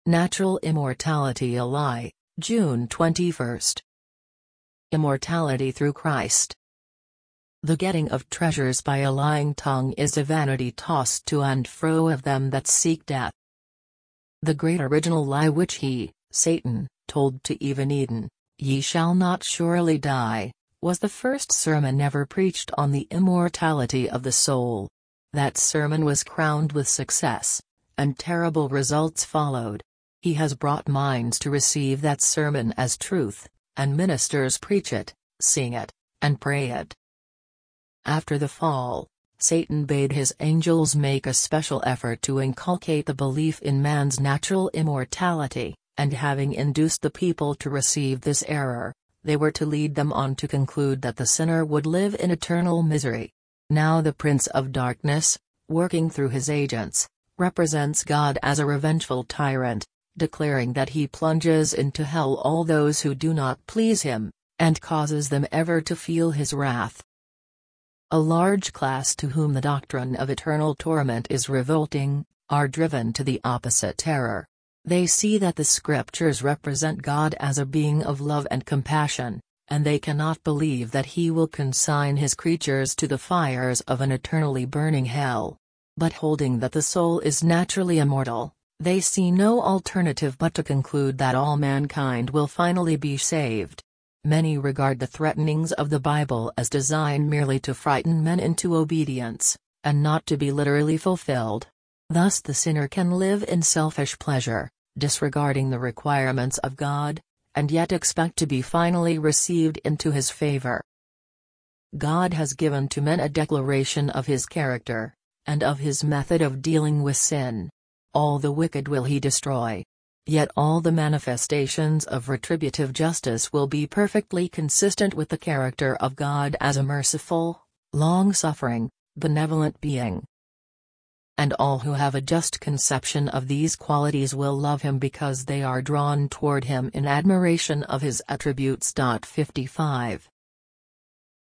Natural Immortality a Lie, June 21. Immortality through Christ. The getting of treasures by a lying tongue is a vanity tossed to and fro of them that seek death. The great original lie which he, Satan, told to Eve in Eden, "Ye shall not surely die," was the first sermon ever preached on the immortality of the soul. That sermon was crowned with success, and terrible results followed. He has brought minds to receive that sermon as truth, and ministers preach it, sing it, and pray it. After the fall, Satan bade his angels make a special effort to inculcate the belief in man's natural immortality, and having induced the people to receive this error, they were to lead them on to conclude that the sinner would live in eternal misery. Now the Prince of Darkness, working through his agents, represents God as a revengeful tyrant, declaring that he plunges into hell all those who do not please him, and causes them ever to feel his wrath. A large class to whom the doctrine of eternal torment is revolting, are driven to the opposite terror. They see that the scriptures represent God as a being of love and compassion, and they cannot believe that he will consign his creatures to the fires of an eternally burning hell. But holding that the soul is naturally immortal, they see no alternative but to conclude that all mankind will finally be saved. Many regard the threatenings of the Bible as designed merely to frighten men into obedience, and not to be literally fulfilled. Thus the sinner can live in selfish pleasure, disregarding the requirements of God, and yet expect to be finally received into his favor. God has given to men a declaration of his character, and of his method of dealing with sin. All the wicked will he destroy. Yet all the manifestations of retributive justice will be perfectly consistent with the character of God as a merciful, long-suffering, benevolent being. And all who have a just conception of these qualities will love him because they are drawn toward him in admiration of his attributes. 55.